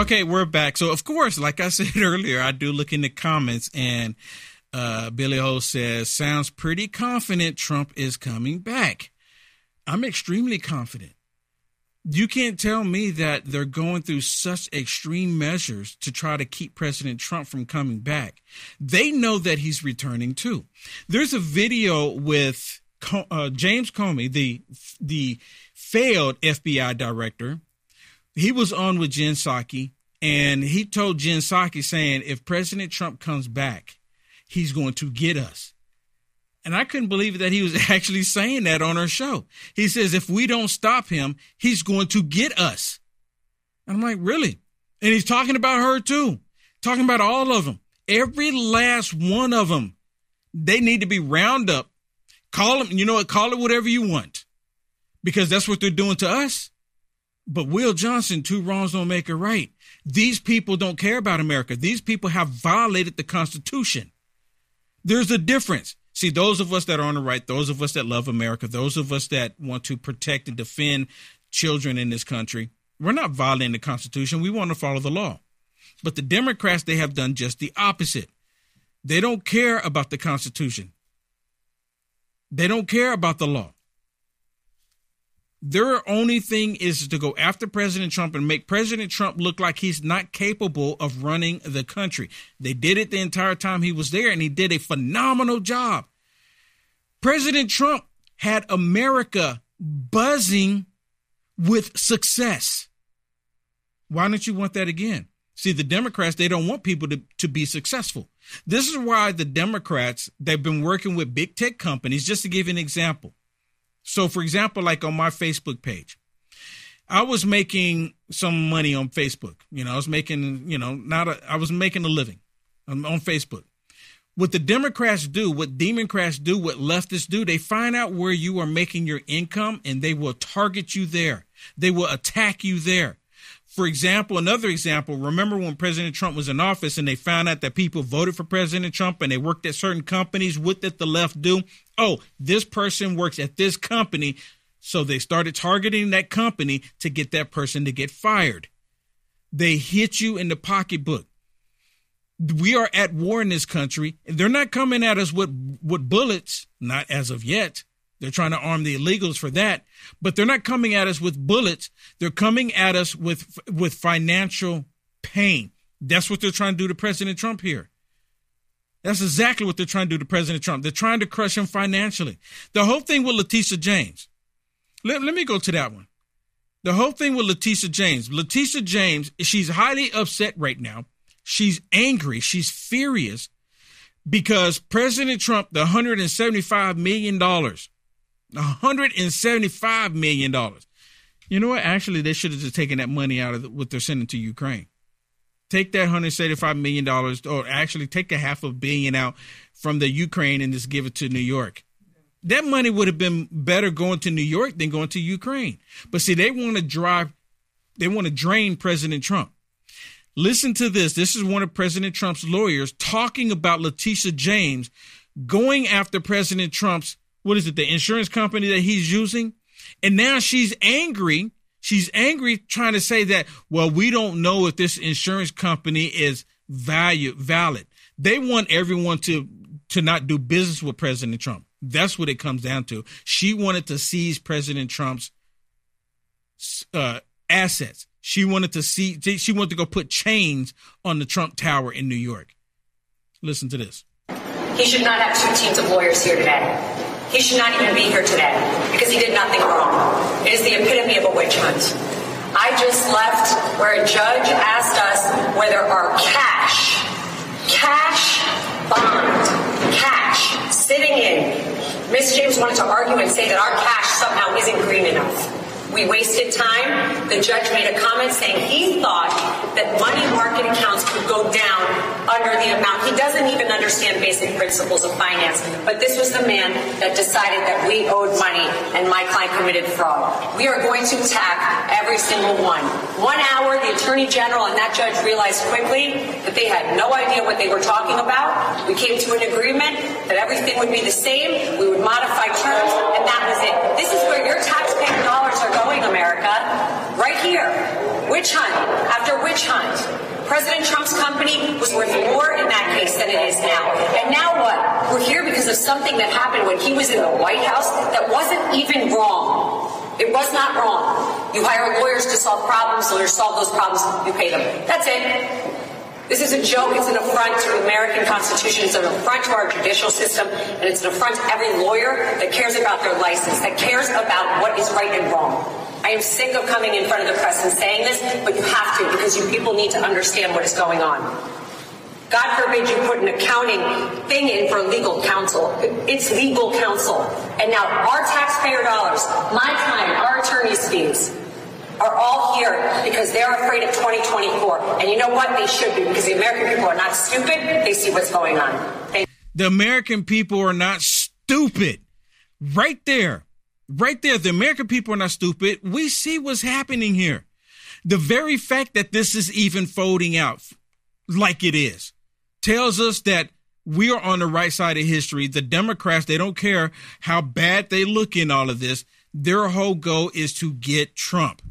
Okay, we're back. So, of course, like I said earlier, I do look in the comments, and Billy Ho says, sounds pretty confident Trump is coming back. I'm extremely confident. You can't tell me that they're going through such extreme measures to try to keep President Trump from coming back. They know that he's returning too. There's a video with James Comey, the failed FBI director. He was on with Jen Psaki, and he told Jen Psaki saying, if President Trump comes back, he's going to get us. And I couldn't believe that he was actually saying that on our show. He says, if we don't stop him, he's going to get us. And I'm like, really? And he's talking about her too, talking about all of them. Every last one of them. They need to be round up. Call them, you know what? Call it whatever you want, because that's what they're doing to us. But Will Johnson, two wrongs don't make a right. These people don't care about America. These people have violated the Constitution. There's a difference. See, those of us that are on the right, those of us that love America, those of us that want to protect and defend children in this country, we're not violating the Constitution. We want to follow the law. But the Democrats, they have done just the opposite. They don't care about the Constitution. They don't care about the law. Their only thing is to go after President Trump and make President Trump look like he's not capable of running the country. They did it the entire time he was there, and he did a phenomenal job. President Trump had America buzzing with success. Why don't you want that again? See, the Democrats, they don't want people to be successful. This is why the Democrats, they've been working with big tech companies. Just to give you an example. So, for example, like on my Facebook page, I was making some money on Facebook. I was making, I was making a living on Facebook. What the Democrats do, what Democrats do, what leftists do, they find out where you are making your income and they will target you there. They will attack you there. For example, another example, remember when President Trump was in office and they found out that people voted for President Trump and they worked at certain companies? What did the left do? Oh, this person works at this company. So they started targeting that company to get that person to get fired. They hit you in the pocketbook. We are at war in this country. They're not coming at us with bullets, not as of yet. They're trying to arm the illegals for that, but they're not coming at us with bullets. They're coming at us with financial pain. That's what they're trying to do to President Trump here. That's exactly what they're trying to do to President Trump. They're trying to crush him financially. The whole thing with Letitia James. Let me go to that one. The whole thing with Letitia James. Letitia James, she's highly upset right now. She's angry. She's furious because President Trump, the $175 million, $175 million. You know what? Actually, they should have just taken that money out of what they're sending to Ukraine. Take that $175 million, or actually take a $500 million out from the Ukraine and just give it to New York. That money would have been better going to New York than going to Ukraine. But see, they want to drain President Trump. Listen to this. This is one of President Trump's lawyers talking about Letitia James going after President Trump's, the insurance company that he's using. And now she's angry. She's angry trying to say that, well, we don't know if this insurance company is valid. They want everyone to not do business with President Trump. That's what it comes down to. She wanted to seize President Trump's assets. She wanted to go put chains on the Trump Tower in New York. Listen to this. He should not have two teams of lawyers here today. He should not even be here today because he did nothing wrong. It is the epitome of a witch hunt. I just left where a judge asked us whether our cash bond, cash sitting in. Ms. James wanted to argue and say that our cash somehow isn't green enough. We wasted time. The judge made a comment saying he thought that money market accounts could go down under the amount. He doesn't even understand basic principles of finance. But this was the man that decided that we owed money and my client committed fraud. We are going to attack every single one. 1 hour, the attorney general and that judge realized quickly that they had no idea what they were talking about. We came to an agreement that everything would be the same. We would modify terms, and that was it. This is where your taxpaying dollars are going, America. Right here. Witch hunt after witch hunt. President Trump's company was worth more in that case than it is now. And now what? We're here because of something that happened when he was in the White House that wasn't even wrong. It was not wrong. You hire lawyers to solve problems, lawyers solve those problems, you pay them. That's it. This is a joke. It's an affront to the American Constitution. It's an affront to our judicial system. And it's an affront to every lawyer that cares about their license, that cares about what is right and wrong. I am sick of coming in front of the press and saying this, but you have to because you people need to understand what is going on. God forbid you put an accounting thing in for legal counsel. It's legal counsel. And now our taxpayer dollars, my time, our attorney's fees, are all here because they're afraid of 2024. And you know what? They should be, because the American people are not stupid. They see what's going on. The American people are not stupid. Right there. Right there. The American people are not stupid. We see what's happening here. The very fact that this is even folding out like it is tells us that we are on the right side of history. The Democrats, they don't care how bad they look in all of this. Their whole goal is to get Trump.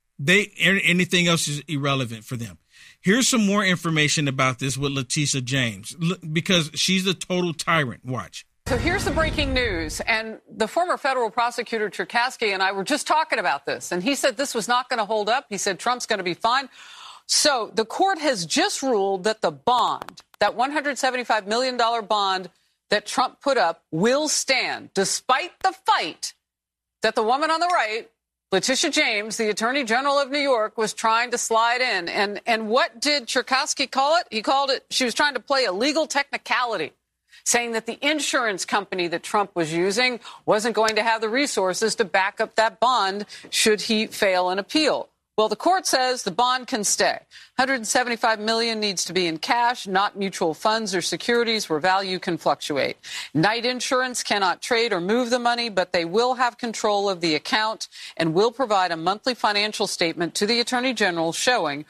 Anything else is irrelevant for them. Here's some more information about this with Letitia James, because she's a total tyrant. Watch. So here's the breaking news. And the former federal prosecutor Cherkasky and I were just talking about this. And he said this was not going to hold up. He said Trump's going to be fine. So the court has just ruled that the bond, that $175 million bond that Trump put up, will stand, despite the fight that the woman on the right, Letitia James, the Attorney General of New York, was trying to slide in. And what did Cherkasky call it? He called it, she was trying to play a legal technicality, saying that the insurance company that Trump was using wasn't going to have the resources to back up that bond should he fail an appeal. Well, the court says the bond can stay. $175 million needs to be in cash, not mutual funds or securities where value can fluctuate. Knight Insurance cannot trade or move the money, but they will have control of the account and will provide a monthly financial statement to the Attorney General showing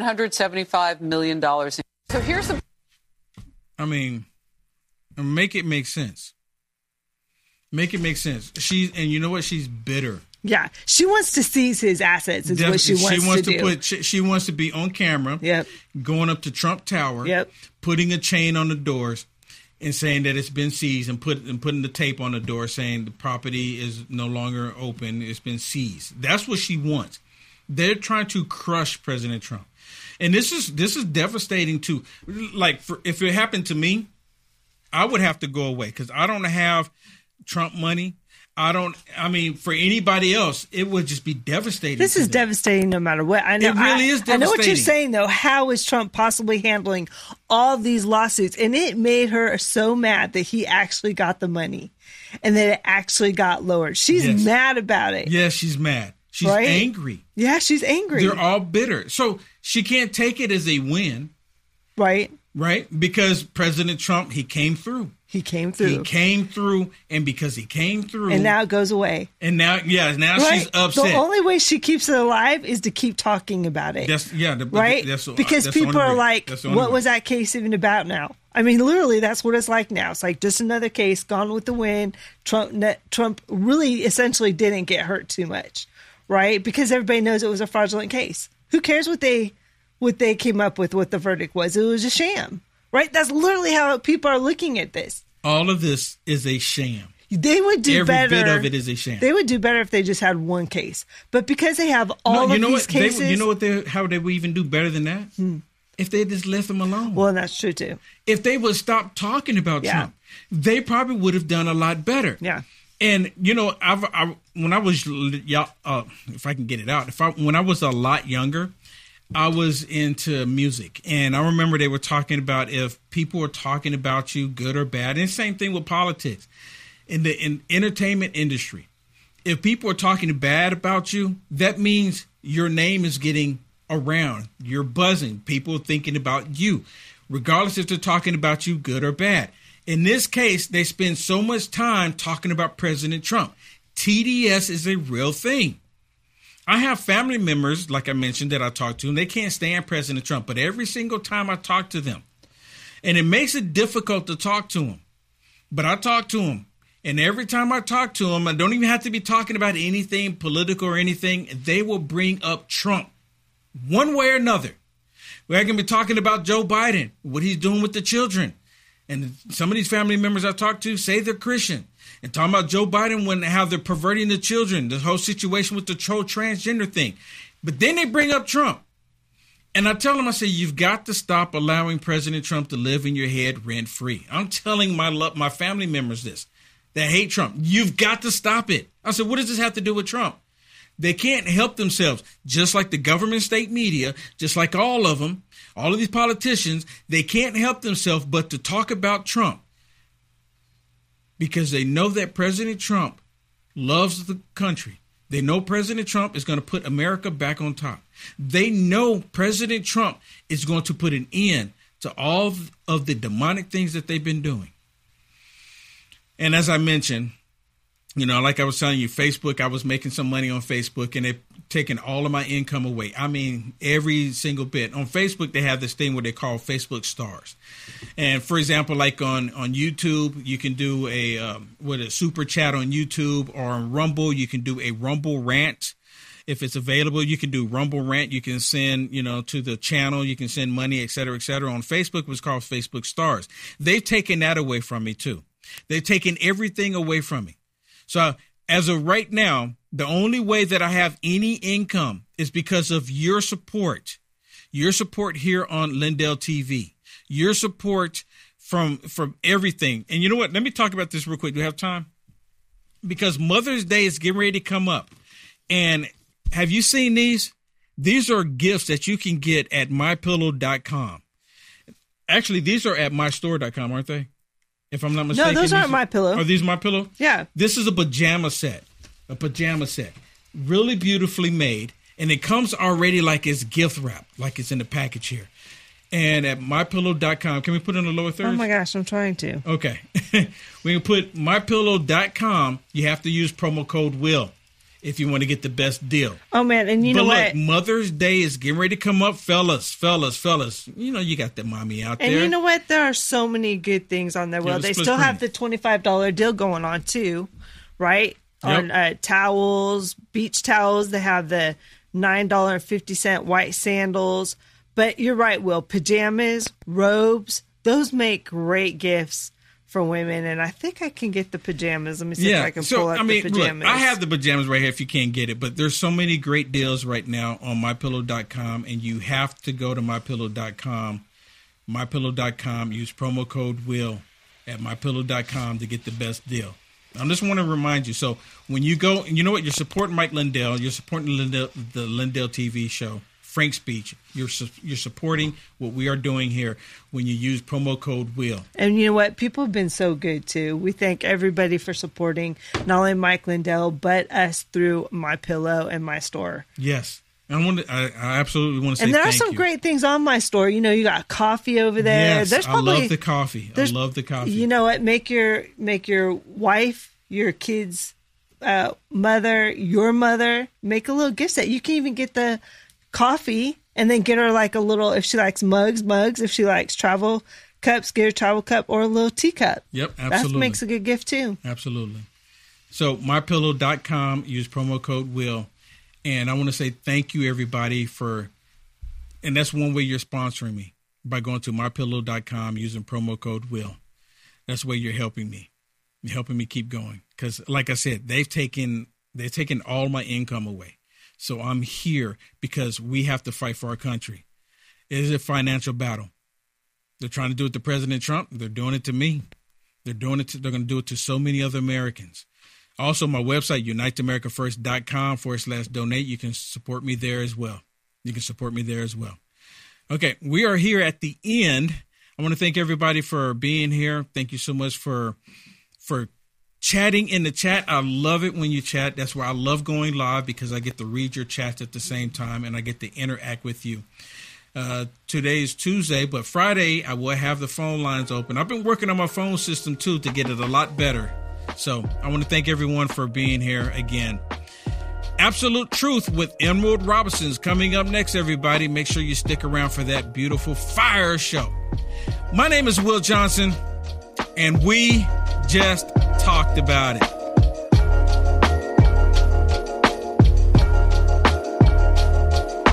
$175 million. So here's the... I mean, make it make sense. Make it make sense. And you know what? She's bitter. Yeah, she wants to seize his assets is what she wants to do. She wants to be on camera, going up to Trump Tower, putting a chain on the doors and saying that it's been seized and putting the tape on the door saying the property is no longer open, it's been seized. That's what she wants. They're trying to crush President Trump. And this is devastating too. Like, if it happened to me, I would have to go away because I don't have Trump money. For anybody else, it would just be devastating. This is devastating no matter what. I know, it really is devastating. I know what you're saying, though. How is Trump possibly handling all these lawsuits? And it made her so mad that he actually got the money and that it actually got lowered. She's mad about it. Yes, she's mad. She's angry. Yeah, she's angry. They're all bitter. So she can't take it as a win. Right. Right? Because President Trump, he came through. He came through. And because he came through. And now it goes away. And now she's upset. The only way she keeps it alive is to keep talking about it. Because people are like, what was that case even about now? I mean, literally, that's what it's like now. It's like just another case, gone with the wind. Trump really essentially didn't get hurt too much, right? Because everybody knows it was a fraudulent case. Who cares what they came up with, what the verdict was? It was a sham. Right? That's literally how people are looking at this. All of this is a sham. They would do better. Every bit of it is a sham. They would do better if they just had one case. But because they have all of these cases. How they would even do better than that? If they just left them alone. Well, that's true, too. If they would stop talking about Trump, they probably would have done a lot better. Yeah. And, when I was, if I can get it out, when I was a lot younger, I was into music, and I remember they were talking about if people were talking about you, good or bad, and same thing with politics. In the entertainment industry, if people are talking bad about you, that means your name is getting around. You're buzzing. People are thinking about you, regardless if they're talking about you, good or bad. In this case, they spend so much time talking about President Trump. TDS is a real thing. I have family members, like I mentioned, that I talk to, and they can't stand President Trump. But every single time I talk to them, and it makes it difficult to talk to them, but I talk to them. And every time I talk to them, I don't even have to be talking about anything political or anything. They will bring up Trump one way or another. We're going to be talking about Joe Biden, what he's doing with the children. And some of these family members I've talked to say they're Christian. And talking about Joe Biden, how they're perverting the children, the whole situation with the transgender thing. But then they bring up Trump. And I tell them, I say, you've got to stop allowing President Trump to live in your head rent free. I'm telling my family members this, that hate Trump. You've got to stop it. I said, what does this have to do with Trump? They can't help themselves, just like the government state media, just like all of them, all of these politicians, they can't help themselves but to talk about Trump because they know that President Trump loves the country. They know President Trump is going to put America back on top. They know President Trump is going to put an end to all of the demonic things that they've been doing. And as I mentioned, like I was telling you, Facebook, I was making some money on Facebook and they've taken all of my income away. I mean, every single bit. On Facebook, they have this thing where they call Facebook stars. And for example, like on YouTube, you can do a super chat on YouTube, or on Rumble, you can do a Rumble rant. If it's available, you can do Rumble rant. You can send, to the channel, you can send money, et cetera, et cetera. On Facebook, it was called Facebook stars. They've taken that away from me too. They've taken everything away from me. So as of right now, the only way that I have any income is because of your support here on Lindell TV, your support from everything. And you know what? Let me talk about this real quick. Do we have time? Because Mother's Day is getting ready to come up. And have you seen these? These are gifts that you can get at mypillow.com. Actually, these are at mystore.com, aren't they? If I'm not mistaken. No, those aren't MyPillow. Are these MyPillow? Yeah. This is a pajama set. Really beautifully made. And it comes already like it's gift wrap, like it's in the package here. And at mypillow.com, can we put in the lower third? Oh my gosh, I'm trying to. Okay. When you put mypillow.com, you have to use promo code WILL if you want to get the best deal. Oh man, and you know what? Look, Mother's Day is getting ready to come up, fellas. You got the mommy out there. And you know what? There are so many good things on there. Well, they still have the $25 deal going on too, right? Yep. On towels, beach towels. They have the $9.50 white sandals. But you're right, Will. Pajamas, robes, those make great gifts for women, and I think I can get the pajamas. Let me see if I can pull up the pajamas. Look, I have the pajamas right here if you can't get it, but there's so many great deals right now on MyPillow.com, and you have to go to MyPillow.com. MyPillow.com, use promo code WILL at MyPillow.com to get the best deal. I just want to remind you, so when you go, and you know what, you're supporting Mike Lindell, you're supporting the Lindell TV show, Frank Speech. You're supporting what we are doing here when you use promo code WILL. And you know what? People have been so good, too. We thank everybody for supporting not only Mike Lindell, but us through MyPillow and My Store. Yes. I absolutely want to say thank you. And there are some great things on My Store. You got coffee over there. Yes, I love the coffee. You know what? Make your wife, your kids' mother, your mother, make a little gift set. You can even get the coffee and then get her like a little, if she likes mugs, if she likes travel cups, get her a travel cup or a little teacup. Yep, absolutely. That makes a good gift too. Absolutely. So mypillow.com, use promo code WILL. And I want to say thank you everybody and that's one way you're sponsoring me, by going to mypillow.com, using promo code WILL. That's the way you're helping me. You're helping me keep going. Because like I said, they've taken all my income away. So I'm here because we have to fight for our country. It is a financial battle. They're trying to do it to President Trump. They're doing it to me. They're going to do it to so many other Americans. Also, my website, uniteamericafirst.com/donate. You can support me there as well. Okay, we are here at the end. I want to thank everybody for being here. Thank you so much for chatting in the chat. I love it when you chat. That's why I love going live, because I get to read your chats at the same time and I get to interact with you. Today is Tuesday, but Friday I will have the phone lines open. I've been working on my phone system too to get it a lot better. So I want to thank everyone for being here again. Absolute Truth with Emerald Robinson's coming up next, everybody. Make sure you stick around for that beautiful fire show. My name is Will Johnson, and we just talked about it. Hello,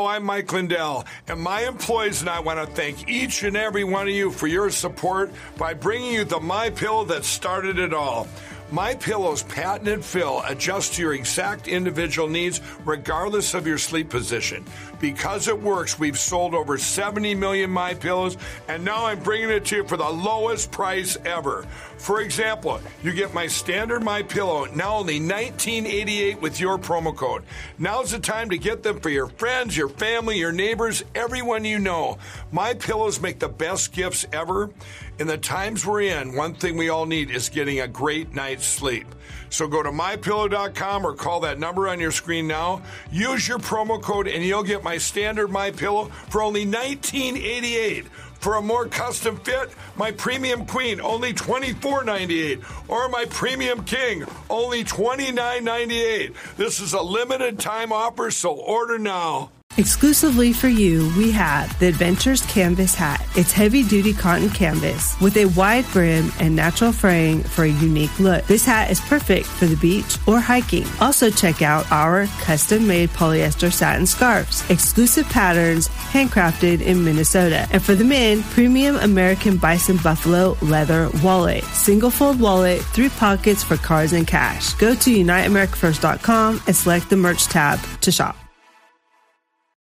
I'm Mike Lindell, and my employees and I want to thank each and every one of you for your support by bringing you the MyPillow that started it all. MyPillow's patented fill adjusts to your exact individual needs regardless of your sleep position. Because it works, we've sold over 70 million MyPillows, and now I'm bringing it to you for the lowest price ever. For example, you get my standard MyPillow, now only $19.88 with your promo code. Now's the time to get them for your friends, your family, your neighbors, everyone you know. MyPillows make the best gifts ever. In the times we're in, one thing we all need is getting a great night's sleep. So go to MyPillow.com or call that number on your screen now. Use your promo code and you'll get my standard MyPillow for only $19.88. For a more custom fit, my Premium Queen, only $24.98. Or my Premium King, only $29.98. This is a limited time offer, so order now. Exclusively for you, we have the Adventures Canvas Hat. It's heavy-duty cotton canvas with a wide brim and natural fraying for a unique look. This hat is perfect for the beach or hiking. Also check out our custom-made polyester satin scarves. Exclusive patterns, handcrafted in Minnesota. And for the men, premium American Bison Buffalo leather wallet. Single-fold wallet, 3 pockets for cards and cash. Go to UniteAmericaFirst.com and select the merch tab to shop.